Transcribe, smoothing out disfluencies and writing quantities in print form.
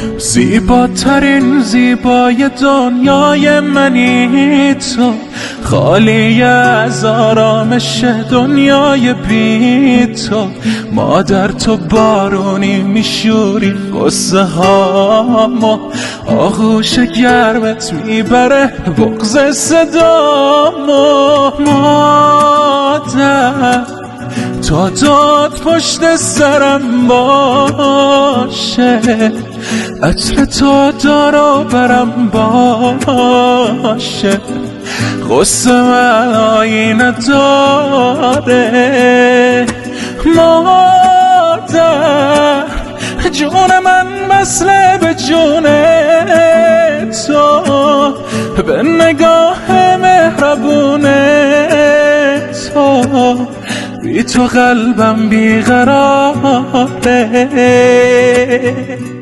زیباترین زیبای دنیای منی تو، خالی از آرامش دنیای بی تو. مادر تو بارونی میشوری قصه هامو، آغوش گرمت میبره بغض صدامو. مادر تا داد پشت سرم باشه، عطر تا دارو برم باشه. غصه من آینه داره. مادر جون من مثل به جون تو، به نگاه مهربون تو. بی تو قلبم بیقراره.